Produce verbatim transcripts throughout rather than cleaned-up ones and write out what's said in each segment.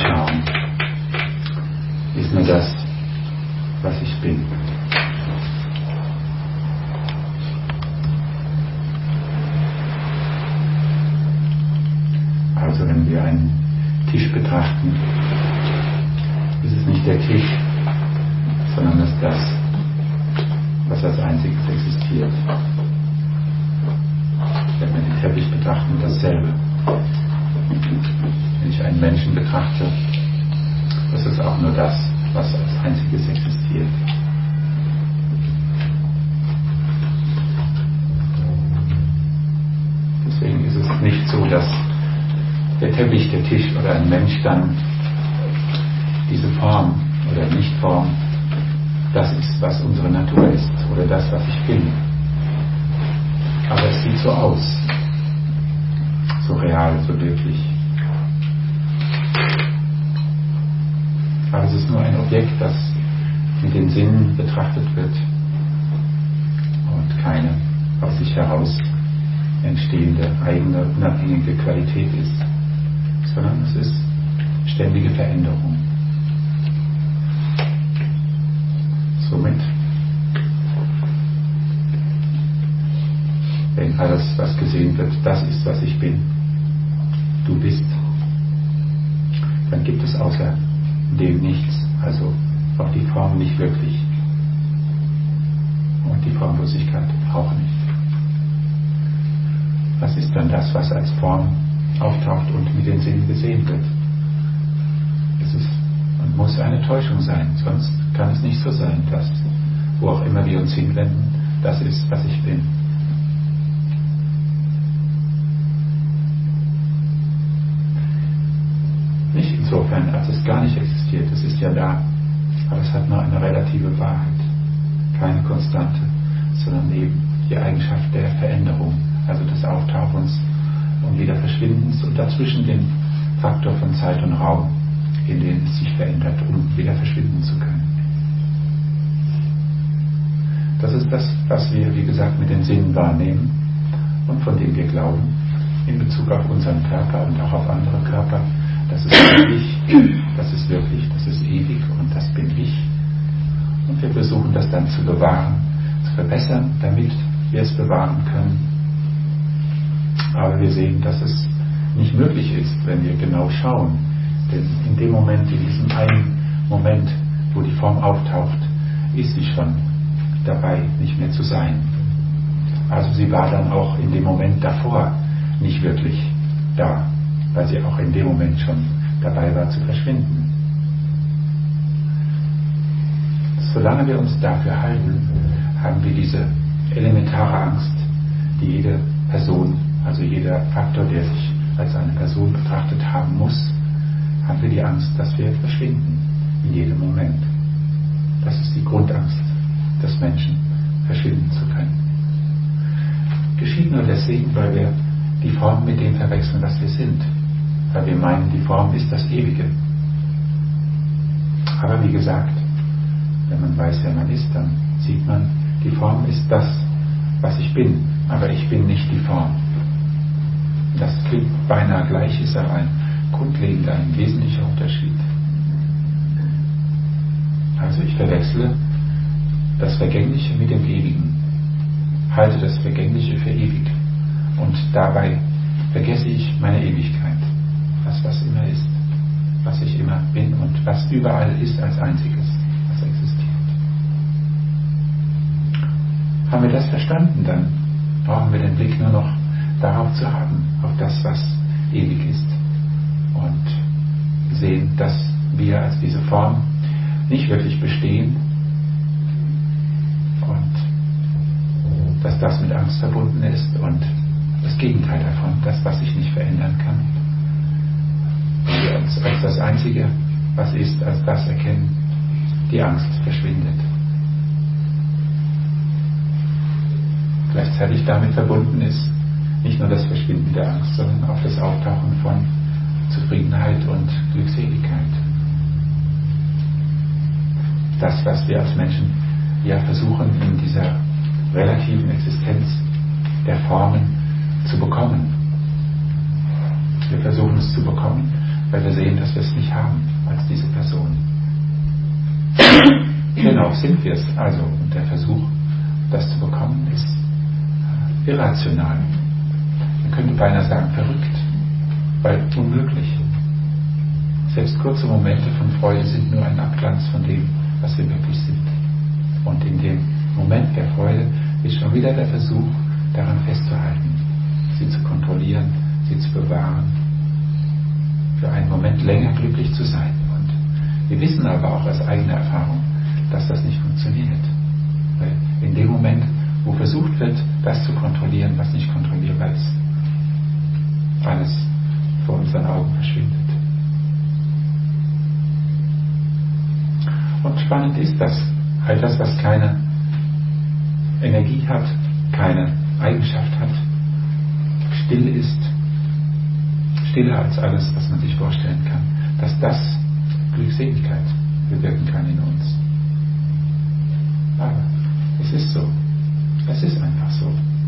anschauen, ist nur das, was ich bin. Also wenn wir einen Tisch betrachten, ist es nicht der Tisch, sondern es ist das, was als einziges existiert. Wenn wir den Teppich betrachten, dasselbe. Wenn ich einen Menschen betrachte, das ist auch nur das, was als einziges existiert. Deswegen ist es nicht so, dass der Teppich, der Tisch oder ein Mensch dann diese Form oder Nichtform, das ist, was unsere Natur ist oder das, was ich bin. Aber es sieht so aus, so real, so wirklich. Aber es ist nur ein Objekt, das mit den Sinnen betrachtet wird und keine aus sich heraus entstehende, eigene, unabhängige Qualität ist, sondern es ist ständige Veränderung. Somit, wenn alles, was gesehen wird, das ist, was ich bin, du bist, dann gibt es außer dem nichts, also auch die Form nicht wirklich und die Formlosigkeit auch nicht. Was ist dann das, was als Form auftaucht und mit den Sinnen gesehen wird? Es ist und muss eine Täuschung sein, sonst kann es nicht so sein, dass, wo auch immer wir uns hinwenden, das ist, was ich bin. Nicht insofern, als es gar nicht existiert, es ist ja da, aber es hat nur eine relative Wahrheit, keine Konstante, sondern eben die Eigenschaft der Veränderung, also des Auftauchens und wieder Verschwindens und dazwischen den Faktor von Zeit und Raum, in denen es sich verändert, um wieder verschwinden zu können. Das ist das, was wir, wie gesagt, mit den Sinnen wahrnehmen und von dem wir glauben, in Bezug auf unseren Körper und auch auf andere Körper, das ist wirklich, das ist wirklich, das ist ewig und das bin ich. Und wir versuchen das dann zu bewahren, zu verbessern, damit wir es bewahren können. Aber wir sehen, dass es nicht möglich ist, wenn wir genau schauen. Denn in dem Moment, in diesem einen Moment, wo die Form auftaucht, ist sie schon dabei, nicht mehr zu sein. Also sie war dann auch in dem Moment davor nicht wirklich da, weil sie auch in dem Moment schon dabei war zu verschwinden. Solange wir uns dafür halten, haben wir diese elementare Angst, die jede Person, also jeder Faktor, der sich als eine Person betrachtet haben muss, haben wir die Angst, dass wir verschwinden in jedem Moment. Das ist die Grundangst des Menschen, verschwinden zu können. Geschieht nur deswegen, weil wir die Form mit dem verwechseln, was wir sind. Weil wir meinen, die Form ist das Ewige. Aber wie gesagt, wenn man weiß, wer man ist, dann sieht man, die Form ist das, was ich bin, aber ich bin nicht die Form. Das klingt beinahe gleich, ist aber ein grundlegender, ein wesentlicher Unterschied. Also ich verwechsle das Vergängliche mit dem Ewigen, halte das Vergängliche für ewig und dabei vergesse ich meine Ewigkeit, das was immer ist, was ich immer bin und was überall ist als einziges, was existiert. Haben wir das verstanden, dann brauchen wir den Blick nur noch darauf zu haben, auf das, was ewig ist und sehen, dass wir als diese Form nicht wirklich bestehen und dass das mit Angst verbunden ist und das Gegenteil davon, das, was sich nicht verändern kann. Wenn wir uns als das Einzige, was ist, als das erkennen, die Angst verschwindet. Gleichzeitig damit verbunden ist nicht nur das Verschwinden der Angst, sondern auch das Auftauchen von Zufriedenheit und Glückseligkeit. Das, was wir als Menschen ja versuchen, in dieser relativen Existenz der Formen zu bekommen. Wir versuchen es zu bekommen, weil wir sehen, dass wir es nicht haben als diese Person. Dennoch sind wir es. Also, und der Versuch, das zu bekommen, ist irrational. Man könnte beinahe sagen, verrückt, weil unmöglich. Selbst kurze Momente von Freude sind nur ein Abglanz von dem, was wir wirklich sind. Und in dem Moment der Freude ist schon wieder der Versuch, daran festzuhalten, sie zu kontrollieren, sie zu bewahren, für einen Moment länger glücklich zu sein. Und wir wissen aber auch aus eigener Erfahrung, dass das nicht funktioniert. Weil in dem Moment, wo versucht wird, das zu kontrollieren, was nicht kontrollierbar ist, alles vor unseren Augen verschwindet. Und spannend ist, dass all das, was keine Energie hat, keine Eigenschaft hat, still ist, stiller als alles, was man sich vorstellen kann, dass das Glückseligkeit bewirken kann in uns. Aber es ist so. Es ist einfach so.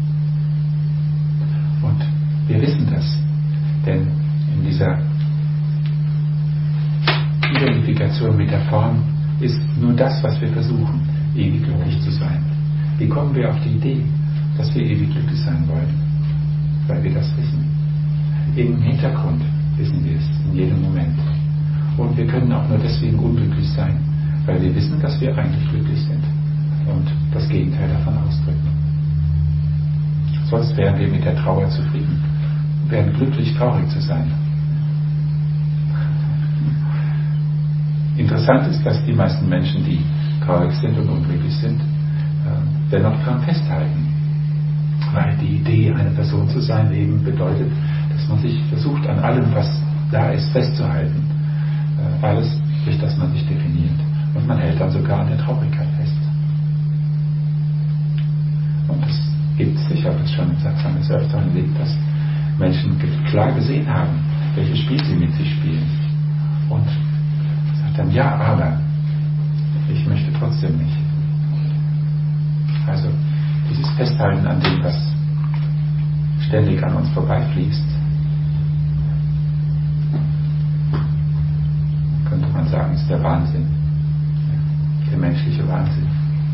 Und wir wissen das, denn in dieser Identifikation mit der Form ist nur das, was wir versuchen, ewig glücklich zu sein. Wie kommen wir auf die Idee, dass wir ewig glücklich sein wollen? Weil wir das wissen. Im Hintergrund wissen wir es, in jedem Moment. Und wir können auch nur deswegen unglücklich sein, weil wir wissen, dass wir eigentlich glücklich sind und das Gegenteil davon ausdrücken. Sonst wären wir mit der Trauer zufrieden, wären glücklich, traurig zu sein. Interessant ist, dass die meisten Menschen, die traurig sind und unglücklich sind, dennoch daran festhalten. Weil die Idee, eine Person zu sein, eben bedeutet, dass man sich versucht, an allem, was da ist, festzuhalten. Alles, durch das man sich definiert. Und man hält dann sogar an der Traurigkeit fest. Und es gibt sicher, das schon im Satzang des Öfteren liegt, dass Menschen klar gesehen haben, welches Spiel sie mit sich spielen. Und sagt dann, ja, aber ich möchte trotzdem nicht. Also dieses Festhalten an dem, was ständig an uns vorbeifließt, könnte man sagen, ist der Wahnsinn, der menschliche Wahnsinn.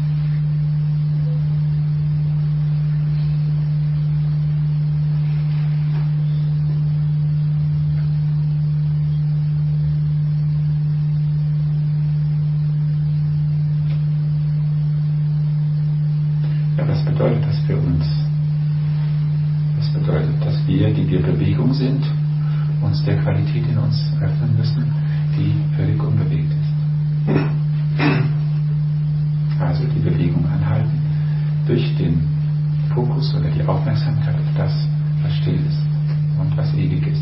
Was bedeutet das für uns? Das bedeutet, dass wir, die wir Bewegung sind, uns der Qualität in uns öffnen müssen, die völlig unbewegt ist. Also die Bewegung anhalten durch den Fokus oder die Aufmerksamkeit auf das, was still ist und was ewig ist.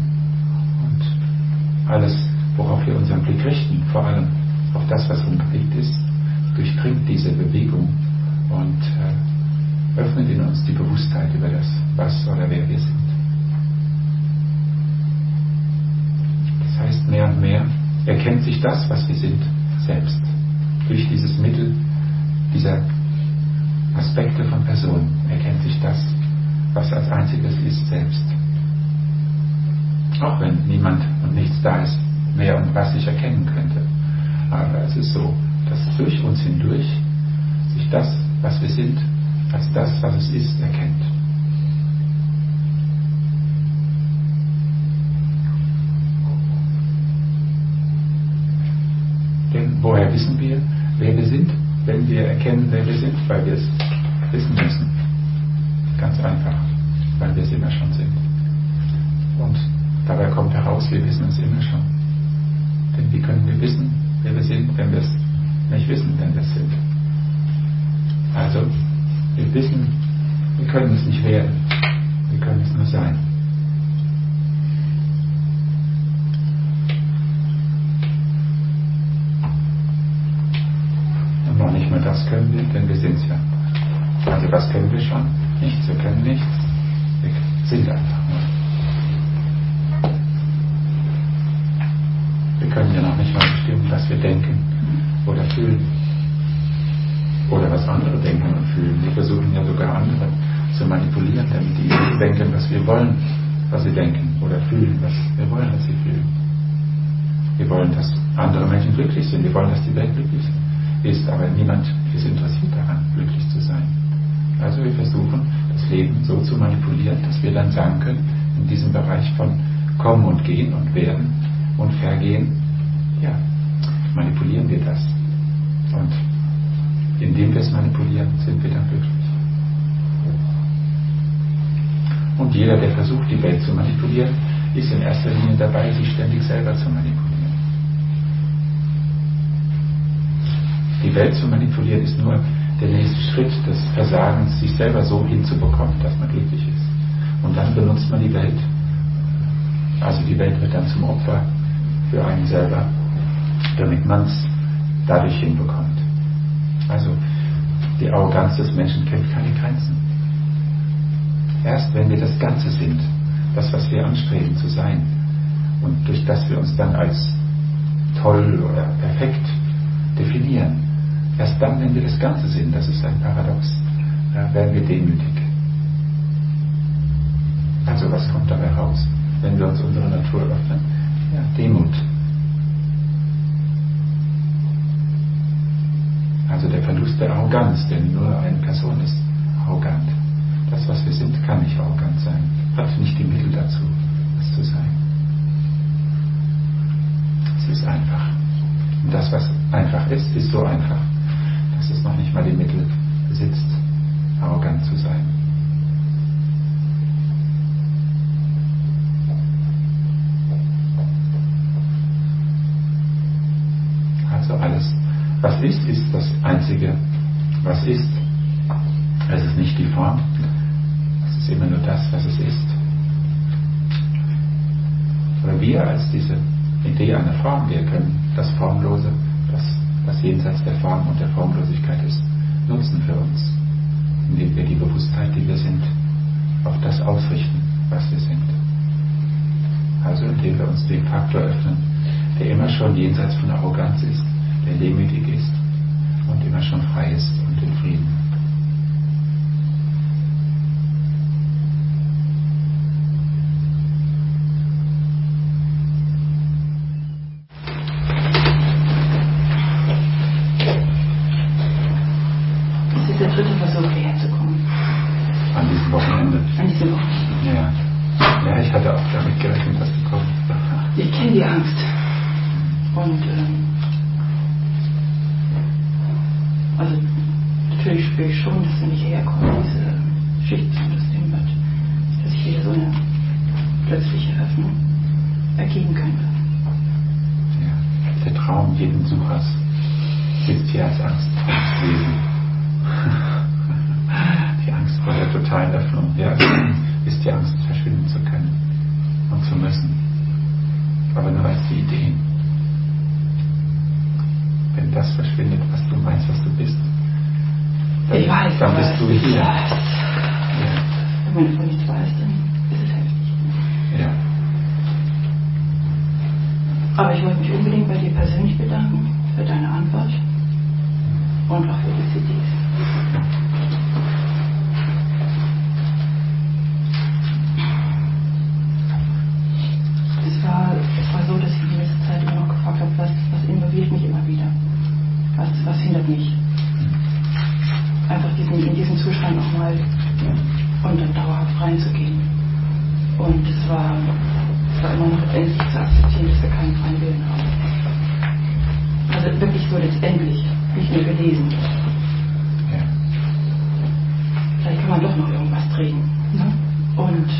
Und alles, worauf wir unseren Blick richten, vor allem auf das, was unbewegt ist, durchdringt diese Bewegung und äh, öffnet in uns die Bewusstheit über das, was oder wer wir sind. Das heißt, mehr und mehr erkennt sich das, was wir sind, selbst. Durch dieses Mittel dieser Aspekte von Personen erkennt sich das, was als einziges ist, selbst. Auch wenn niemand und nichts da ist, wer und was sich erkennen könnte. Aber es ist so, dass durch uns hindurch sich das, was wir sind, als das, was es ist, erkennt. Denn woher wissen wir, wer wir sind, wenn wir erkennen, wer wir sind? Weil wir es wissen müssen. Ganz einfach, weil wir es immer schon sind. Und dabei kommt heraus, wir wissen es immer schon. Denn wie können wir wissen, wer wir sind, wenn wir es nicht wissen, wenn wir es sind? Also, wir wissen, wir können es nicht werden, wir können es nur sein. Und noch nicht mal das können wir, denn wir sind es ja. Also was können wir schon? Nichts, wir können nichts. Wir sind einfach nur. Wir können ja noch nicht mal bestimmen, was wir denken oder fühlen. Oder was andere denken und fühlen. Wir versuchen ja sogar andere zu manipulieren, damit die denken, was wir wollen, was sie denken. Oder fühlen, was wir wollen, was sie fühlen. Wir wollen, dass andere Menschen glücklich sind. Wir wollen, dass die Welt glücklich ist. Aber niemand ist interessiert daran, glücklich zu sein. Also wir versuchen, das Leben so zu manipulieren, dass wir dann sagen können, in diesem Bereich von Kommen und Gehen und Werden und Vergehen, ja, manipulieren wir das. Und indem wir es manipulieren, sind wir dann glücklich. Und jeder, der versucht, die Welt zu manipulieren, ist in erster Linie dabei, sich ständig selber zu manipulieren. Die Welt zu manipulieren ist nur der nächste Schritt des Versagens, sich selber so hinzubekommen, dass man glücklich ist. Und dann benutzt man die Welt, also die Welt wird dann zum Opfer für einen selber, damit man es dadurch hinbekommt. Also die Arroganz des Menschen kennt keine Grenzen. Erst wenn wir das Ganze sind, das, was wir anstreben zu sein, und durch das wir uns dann als toll oder perfekt definieren, erst dann, wenn wir das Ganze sind, das ist ein Paradox, ja, werden wir demütig. Also was kommt dabei raus, wenn wir uns unsere Natur öffnen? Ja, Demut. Also der Verlust der Arroganz, denn nur eine Person ist arrogant. Das, was wir sind, kann nicht arrogant sein, hat nicht die Mittel dazu, es zu sein. Es ist einfach. Und das, was einfach ist, ist so einfach, dass es noch nicht mal die Mittel besitzt, arrogant zu sein. Also alles, was ist, ist das Einzige, was ist. Es ist nicht die Form, es ist immer nur das, was es ist. Oder wir als diese Idee einer Form, wir können das Formlose, das, das jenseits der Form und der Formlosigkeit ist, nutzen für uns, indem wir die Bewusstheit, die wir sind, auf das ausrichten, was wir sind. Also indem wir uns dem Faktor öffnen, der immer schon jenseits von Arroganz ist, der demütig ist und immer schon frei ist und in Frieden. Das ist der dritte Versuch, hierher zu kommen. An diesem Wochenende. An diesem Wochenende. Ja. Ja, ich hatte auch damit gerechnet, dass du kommst. Ich kenne die Angst. Und ähm, also natürlich spüre ich schon, dass wenn ich herkomme, diese Schicht und das Ding wird, dass ich wieder so eine plötzliche Öffnung ergeben könnte. Ja. Der Traum jeden Suchers sitzt hier als Angstwesen. Die Angst vor der totalen Öffnung, ja, ist die Angst, verschwinden zu können und zu müssen. Aber nur als die Idee. Wenn das verschwindet, was du meinst, was du bist, dann, ich weiß, dann bist du hier. Ja. Ja. Wenn man davon nichts weiß, dann ist es heftig. Ja. Aber ich wollte mich unbedingt bei dir persönlich bedanken für deine Antwort und auch für die C Ds. Es war, es war so, dass ich in letzter Zeit immer noch gefragt habe, was, was involviert mich immer wieder? Was, was hindert mich? Einfach diesen, in diesen Zustand nochmal und dann dauerhaft reinzugehen. Und es war, es war immer noch endlich zu akzeptieren, dass wir keinen freien Willen haben. Also wirklich so letztendlich, nicht nur gelesen. Ja. Vielleicht kann man doch noch irgendwas drehen. Ne? Und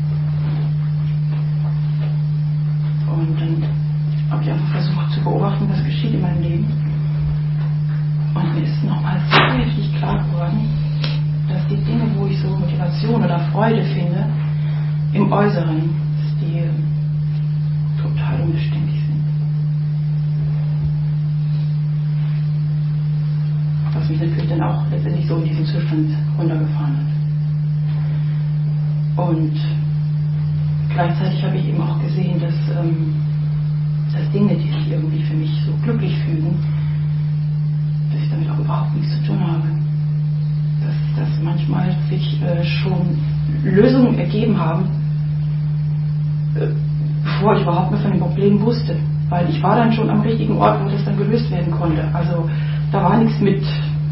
Und dann habe ich einfach versucht zu beobachten, was geschieht in meinem Leben. Und mir ist nochmal so richtig klar geworden, dass die Dinge, wo ich so Motivation oder Freude finde, im Äußeren, dass die total unbeständig sind. Was mich natürlich dann auch letztendlich so in diesen Zustand runtergefahren hat. Und gleichzeitig habe ich eben auch gesehen, dass, ähm, dass Dinge, die sich irgendwie für mich so glücklich fügen, dass ich damit auch überhaupt nichts zu tun habe. Dass, dass manchmal sich äh, schon Lösungen ergeben haben, äh, bevor ich überhaupt mehr von dem Problem wusste. Weil ich war dann schon am richtigen Ort, wo das dann gelöst werden konnte. Also da war nichts mit.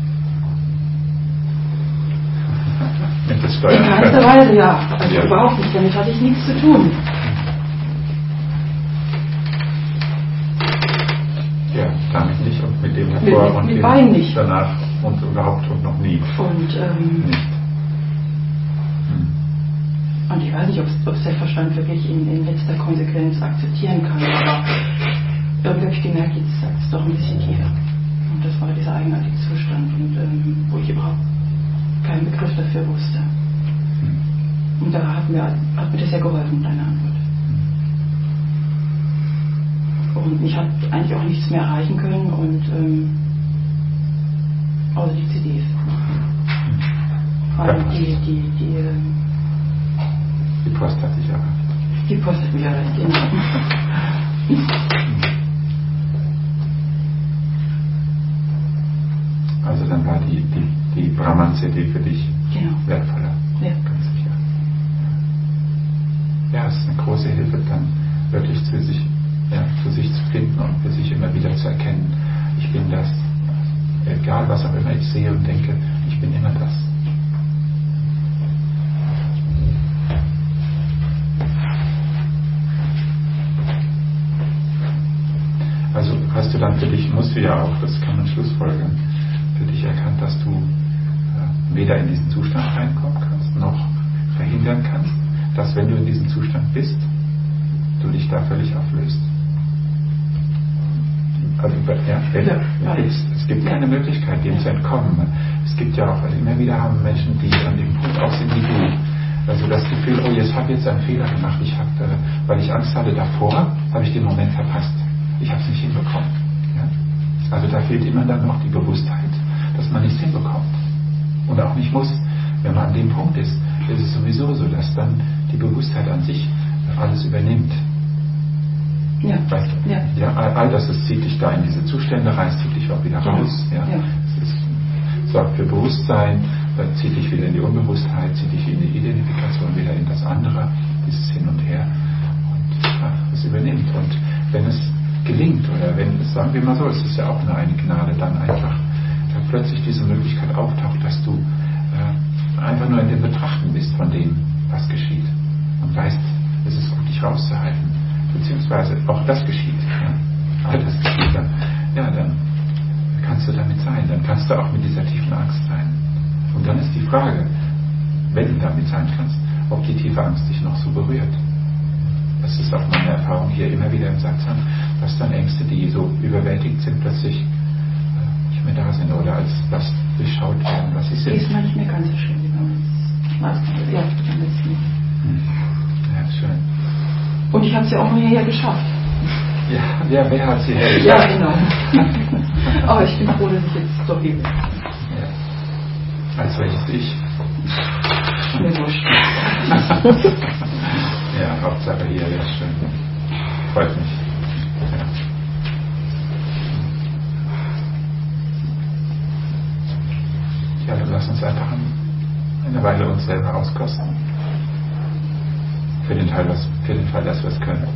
Mit das In Steuern. keinster Weise, ja. Also Ja. überhaupt nicht. Damit hatte ich nichts zu tun. Ja, damit nicht und mit dem Mit- davor mit- und mit dem beiden nicht. danach und überhaupt und noch nie. Und, ähm, Nicht. Hm. und ich weiß nicht, ob es der Verstand wirklich in, in letzter Konsequenz akzeptieren kann, aber irgendwie habe ich gemerkt, jetzt sagt es doch ein bisschen tiefer. Und das war dieser eigenartige Zustand, und, ähm, wo ich überhaupt keinen Begriff dafür wusste. Hm. Und da hat mir, hat mir das sehr geholfen, deine Antwort. Und ich habe eigentlich auch nichts mehr erreichen können, und ähm, außer die C Ds. Vor allem die, die, die, ähm, Die Post hat sich erreicht. die Post hat mich erreicht, genau. Also dann war die, die, die Brahman-C D für dich Genau. wertvoller. Ja. Ganz sicher. Ja, es ist eine große Hilfe, dann wirklich zu sich, ja, zu sich zu finden und für sich immer wieder zu erkennen, ich bin das. Egal was auch immer ich sehe und denke, ich bin immer das. Also hast du dann für dich, musst du ja auch, das kann man schlussfolgern, für dich erkannt, dass du äh, weder in diesen Zustand reinkommen kannst, noch verhindern kannst, dass wenn du in diesem Zustand bist, du dich da völlig auflöst. Also, ja, wenn, Ja, es, es gibt ja. keine Möglichkeit, dem zu entkommen. Es gibt ja auch, also immer wieder haben Menschen, die an dem Punkt auch sind wie du. Also das Gefühl, oh, jetzt habe ich jetzt einen Fehler gemacht, ich habe, äh, weil ich Angst hatte davor, habe ich den Moment verpasst. Ich habe es nicht hinbekommen. Ja? Also da fehlt immer dann noch die Bewusstheit, dass man nichts hinbekommt. Und auch nicht muss. Wenn man an dem Punkt ist, ist es sowieso so, dass dann die Bewusstheit an sich alles übernimmt. Ja. Weißt du? Ja. Ja, all, all das, es zieht dich da in diese Zustände rein, es zieht dich auch wieder raus. Ja. Ja. Es ist, sorgt für Bewusstsein, dann zieht dich wieder in die Unbewusstheit, zieht dich in die Identifikation, wieder in das andere, dieses Hin und Her. Und ja, es übernimmt. Und wenn es gelingt, oder wenn es, sagen wir mal so, es ist ja auch nur eine Gnade, dann einfach da plötzlich diese Möglichkeit auftaucht, dass du äh, einfach nur in dem Betrachten bist von dem, was geschieht. Und weißt, es ist gut, dich rauszuhalten. Beziehungsweise auch das geschieht. Ja? All das geschieht dann. Ja, dann kannst du damit sein. Dann kannst du auch mit dieser tiefen Angst sein. Und dann ist die Frage, wenn du damit sein kannst, ob die tiefe Angst dich noch so berührt. Das ist auch meine Erfahrung hier immer wieder im Satsang, dass dann Ängste, die so überwältigt sind, plötzlich äh, nicht mehr da sind oder als das durchschaut werden, was sie sind. Diesmal nicht mehr ganz so schlimm wie bei uns. Ja, beim letzten Mal. Hm. Ja, schön. Und ich habe es ja auch noch hierher geschafft. Ja, wer, wer hat sie her? Ja, genau. Aber ich bin froh, dass ich jetzt doch hier bin. Ja. Als welches Ich? Mir wurscht. Ja, Hauptsache hier, ja, schön. Freut mich. Ja, ja, dann lass uns einfach eine Weile uns selber auskosten. Für den Teil, was, für den Fall, dass wir es können.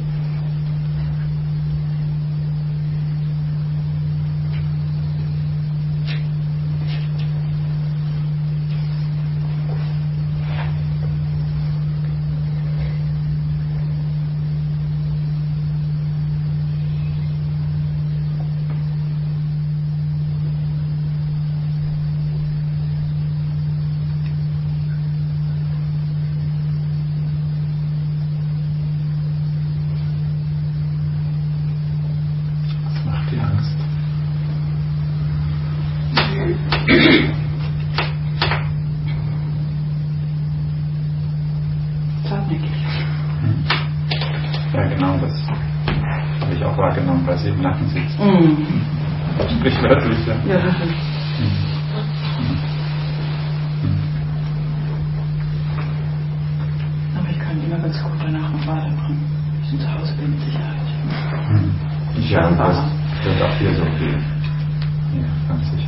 Die Angst. Hartnäckig. Ja, genau, das habe ich auch wahrgenommen, weil sie im Nacken sitzt. Mhm. Sprichwörtlich, ja. Ja, wirklich. Mhm. Aber ich kann immer ganz gut danach noch weitermachen. Ich bin zu Hause bin mit Sicherheit. Mhm. Ja, und das wird auch hier so gehen. Ja, ganz sicher.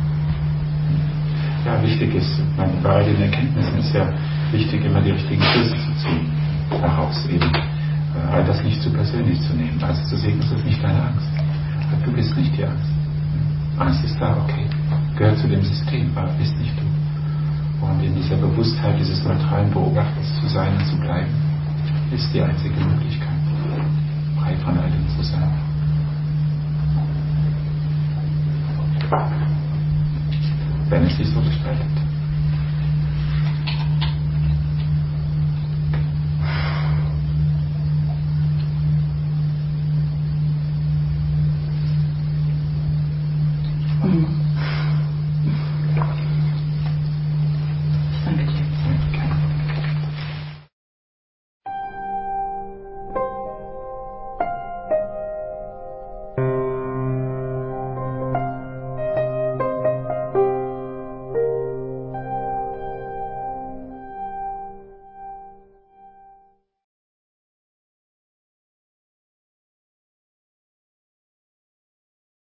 Ja, wichtig ist, meine, bei den Erkenntnissen ist ja wichtig, immer die richtigen Schlüsse zu ziehen. Daraus eben. all das nicht zu persönlich zu nehmen. Also zu sehen, das ist nicht deine Angst. Du bist nicht die Angst. Angst ist da, okay. Gehört zu dem System, aber bist nicht du. Und in dieser Bewusstheit dieses neutralen Beobachters zu sein und zu bleiben, ist die einzige Möglichkeit, frei von all dem zu sein. Wenn es sich so gestaltet.